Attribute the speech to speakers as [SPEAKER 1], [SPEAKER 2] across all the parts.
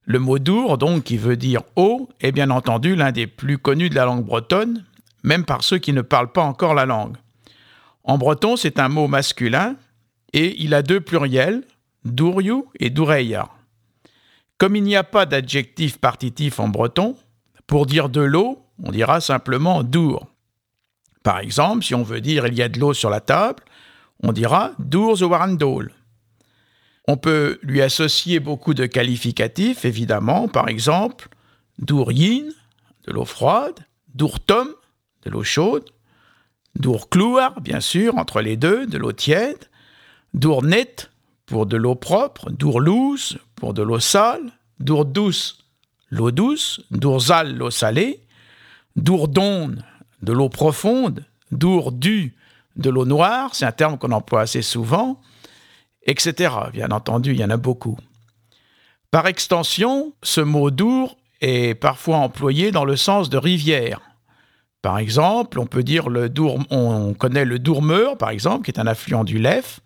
[SPEAKER 1] Le mot dour, donc, qui veut dire eau, est bien entendu l'un des plus connus de la langue bretonne, même par ceux qui ne parlent pas encore la langue. En breton, c'est un mot masculin et il a 2 pluriels, douriou et doureia. Comme il n'y a pas d'adjectif partitif en breton, pour dire de l'eau, on dira simplement dour. Par exemple, si on veut dire il y a de l'eau sur la table, on dira dour zo warandol. On peut lui associer beaucoup de qualificatifs, évidemment, par exemple, douryin, de l'eau froide, dourtom, de l'eau chaude, dourclouar, bien sûr, entre les deux, de l'eau tiède, dournet, pour de l'eau propre, dourlouse, pour de l'eau sale, dourdouce, l'eau douce, dourzal, l'eau salée, dourdonne, de l'eau profonde, dourdu, de l'eau noire, c'est un terme qu'on emploie assez souvent, etc. Bien entendu, il y en a beaucoup. Par extension, ce mot dour est parfois employé dans le sens de rivière. Par exemple, on peut dire on connaît le Dourmeur, par exemple, qui est un affluent du Lef.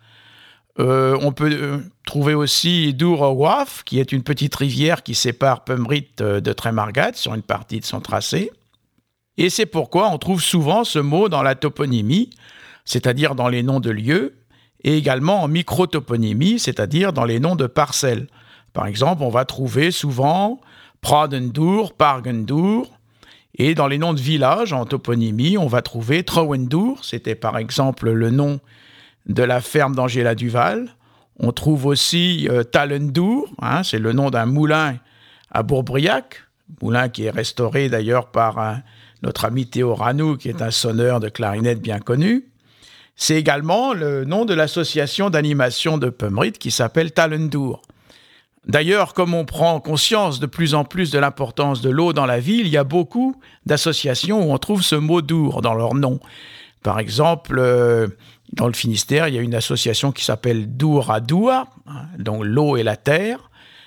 [SPEAKER 1] On peut trouver aussi Dour-Waf, qui est une petite rivière qui sépare Pumrit de Tremargat sur une partie de son tracé. Et c'est pourquoi on trouve souvent ce mot dans la toponymie, c'est-à-dire dans les noms de lieux, et également en microtoponymie, c'est-à-dire dans les noms de parcelles. Par exemple, on va trouver souvent Pradendour, Pargendour, et dans les noms de villages, en toponymie, on va trouver Trouwendour, c'était par exemple le nom de la ferme d'Angela Duval. On trouve aussi Talendour, c'est le nom d'un moulin à Bourbriac, moulin qui est restauré d'ailleurs par notre ami Théo Ranou, qui est un sonneur de clarinette bien connu. C'est également le nom de l'association d'animation de Pumrit qui s'appelle Talendour. D'ailleurs, comme on prend conscience de plus en plus de l'importance de l'eau dans la ville, il y a beaucoup d'associations où on trouve ce mot dour dans leur nom. Par exemple, dans le Finistère, il y a une association qui s'appelle Dour à Doua, donc l'eau et la terre.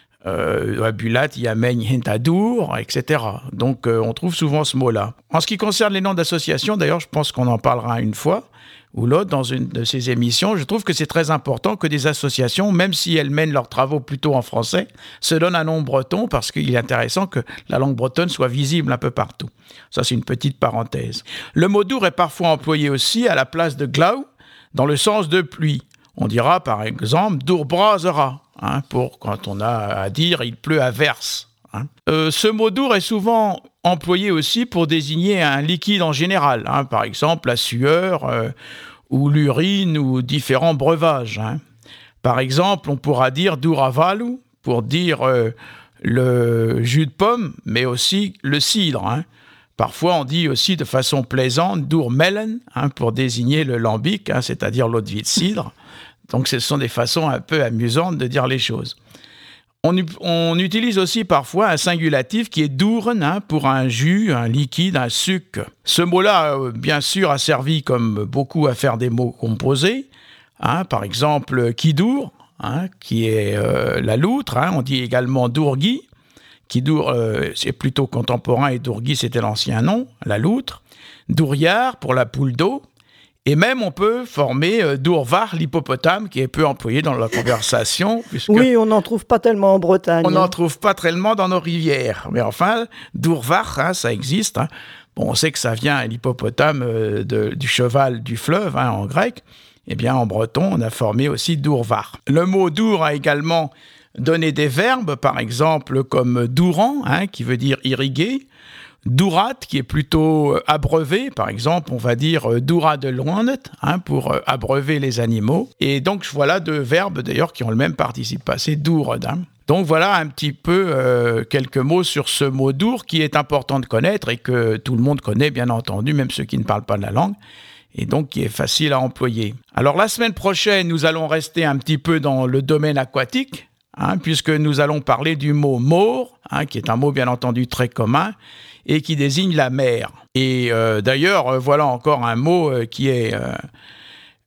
[SPEAKER 1] À Bulat, il y a Meigne Hentadour, etc. Donc, on trouve souvent ce mot-là. En ce qui concerne les noms d'associations, d'ailleurs, je pense qu'on en parlera une fois ou l'autre dans une de ces émissions. Je trouve que c'est très important que des associations, même si elles mènent leurs travaux plutôt en français, se donnent un nom breton parce qu'il est intéressant que la langue bretonne soit visible un peu partout. Ça, c'est une petite parenthèse. Le mot dour est parfois employé aussi à la place de glau dans le sens de pluie. On dira par exemple dourbrazera, pour quand on a à dire il pleut à verse. Ce mot dour est souvent employé aussi pour désigner un liquide en général, par exemple la sueur ou l'urine ou différents breuvages. Par exemple, on pourra dire douravalu pour dire le jus de pomme, mais aussi le cidre. Parfois, on dit aussi de façon plaisante dourmelen pour désigner le lambic, c'est-à-dire l'eau de vie de cidre. Donc, ce sont des façons un peu amusantes de dire les choses. On utilise aussi parfois un singulatif qui est douren pour un jus, un liquide, un suc. Ce mot-là, bien sûr, a servi comme beaucoup à faire des mots composés. Par exemple, kidour, qui est la loutre. On dit également dourgui. Kidour, c'est plutôt contemporain et dourgui, c'était l'ancien nom, la loutre. Douriard pour la poule d'eau. Et même, on peut former Dourvar, l'hippopotame, qui est peu employé dans la conversation.
[SPEAKER 2] Oui, on n'en trouve pas tellement en Bretagne.
[SPEAKER 1] On n'en trouve pas tellement dans nos rivières. Mais enfin, Dourvar, ça existe. Bon, on sait que ça vient, l'hippopotame, du cheval du fleuve, en grec. Eh bien, en breton, on a formé aussi Dourvar. Le mot dour a également donné des verbes, par exemple, comme dourant, qui veut dire irriguer. Dourat, qui est plutôt abreuvé, par exemple, on va dire doura de loinet, pour abreuver les animaux. Et donc, voilà 2 verbes, d'ailleurs, qui ont le même participe passé, dourd. Donc, voilà un petit peu quelques mots sur ce mot dour qui est important de connaître et que tout le monde connaît, bien entendu, même ceux qui ne parlent pas de la langue, et donc qui est facile à employer. Alors, la semaine prochaine, nous allons rester un petit peu dans le domaine aquatique, puisque nous allons parler du mot maure, qui est un mot, bien entendu, très commun, et qui désigne la mer. Et d'ailleurs, voilà encore un mot qui est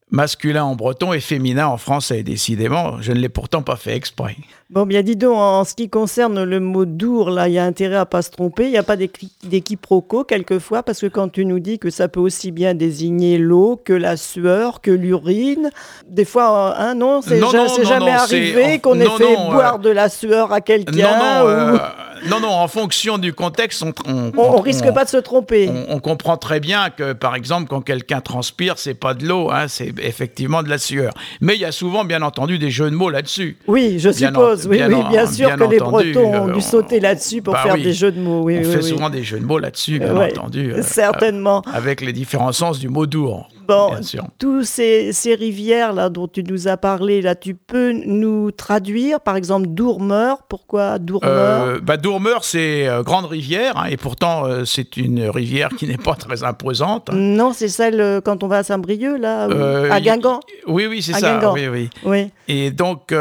[SPEAKER 1] masculin en breton et féminin en français. Décidément, je ne l'ai pourtant pas fait exprès.
[SPEAKER 2] Bon, bien dis donc, en ce qui concerne le mot dour, là, il y a intérêt à pas se tromper. Il n'y a pas des quiproquos quelquefois, parce que quand tu nous dis que ça peut aussi bien désigner l'eau que la sueur, que l'urine, des fois, non, c'est jamais arrivé qu'on ait fait boire de la sueur à quelqu'un.
[SPEAKER 1] Non, en fonction du contexte,
[SPEAKER 2] on risque pas de se tromper.
[SPEAKER 1] On comprend très bien que, par exemple, quand quelqu'un transpire, c'est pas de l'eau, c'est effectivement de la sueur. Mais il y a souvent, bien entendu, des jeux de mots là-dessus.
[SPEAKER 2] Oui, je suppose. Oui, bien sûr que les Bretons ont dû sauter là-dessus pour faire des jeux de mots.
[SPEAKER 1] On fait souvent des jeux de mots là-dessus, bien entendu.
[SPEAKER 2] Certainement.
[SPEAKER 1] Avec les différents sens du mot dour.
[SPEAKER 2] Bon, tous ces rivières là dont tu nous as parlé, là, tu peux nous traduire, par exemple, Dourmeur. Pourquoi Dourmeur?
[SPEAKER 1] Dourmeur, c'est grande rivière, et pourtant c'est une rivière qui n'est pas très imposante.
[SPEAKER 2] Non, c'est celle quand on va à Saint-Brieuc, là, à Guingamp.
[SPEAKER 1] Oui, c'est ça.
[SPEAKER 2] Guingamp.
[SPEAKER 1] Oui. Et donc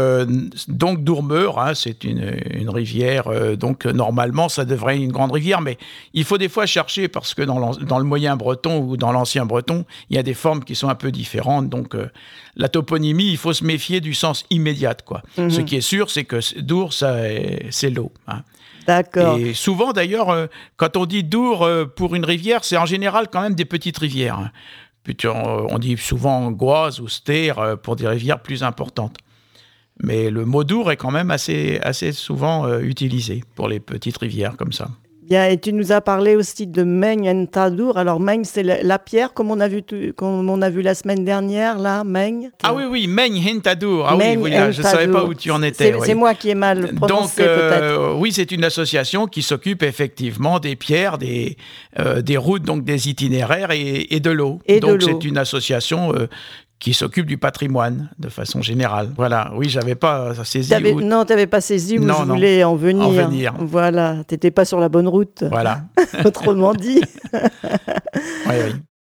[SPEAKER 1] Dourmeur, c'est une rivière. Donc normalement, ça devrait être une grande rivière, mais il faut des fois chercher parce que dans le moyen breton ou dans l'ancien breton, il y a des formes qui sont un peu différentes. Donc, la toponymie, il faut se méfier du sens immédiat, quoi. Mm-hmm. Ce qui est sûr, c'est que Dour, c'est l'eau.
[SPEAKER 2] D'accord.
[SPEAKER 1] Et souvent, d'ailleurs, quand on dit Dour pour une rivière, c'est en général quand même des petites rivières. On dit souvent Goise ou Ster pour des rivières plus importantes. Mais le mot Dour est quand même assez souvent utilisé pour les petites rivières comme ça.
[SPEAKER 2] Bien, et tu nous as parlé aussi de Meigne en Tadour. Alors Meigne, c'est la pierre, comme on a vu la semaine dernière, là, Meigne.
[SPEAKER 1] Ah oui, Meigne en Tadour. Je ne savais pas où tu en étais.
[SPEAKER 2] C'est moi qui ai mal prononcé, peut-être.
[SPEAKER 1] Oui, c'est une association qui s'occupe effectivement des pierres, des routes, donc des itinéraires et de l'eau. Donc c'est une association qui s'occupe du patrimoine de façon générale. Voilà, oui, j'avais pas saisi.
[SPEAKER 2] Non, tu n'avais pas saisi où je voulais en venir. Voilà, tu n'étais pas sur la bonne route.
[SPEAKER 1] Voilà.
[SPEAKER 2] Autrement dit.
[SPEAKER 1] Oui.